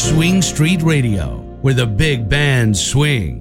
Swing Street Radio, where the big bands swing.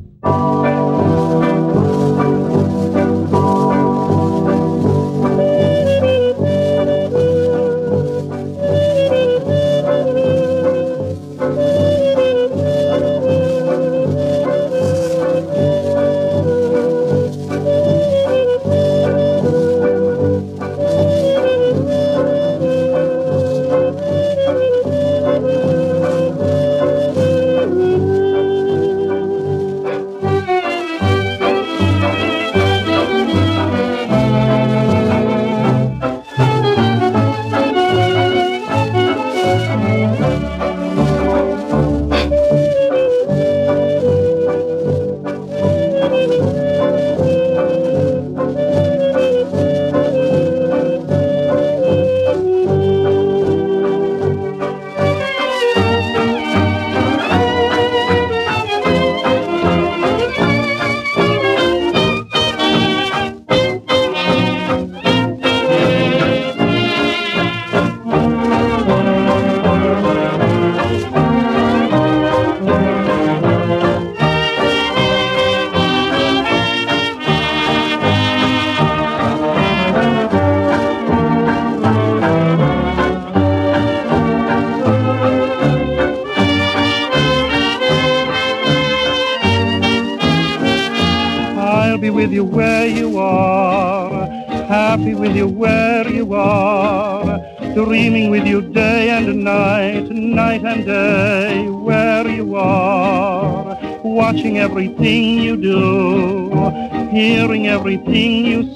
Dreaming with you day and night, night and day, where you are, watching everything you do, hearing everything you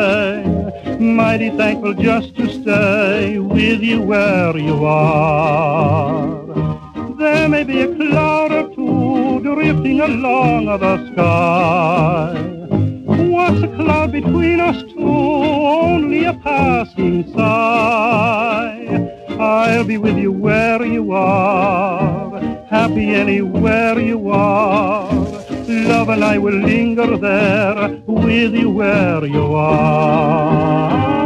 say, mighty thankful just to stay with you where you are. There may be a cloud or two drifting along the sky. What's a cloud between us two? Only a passing sigh. I'll be with you where you are, happy anywhere you are. Love and I will linger there with you where you are.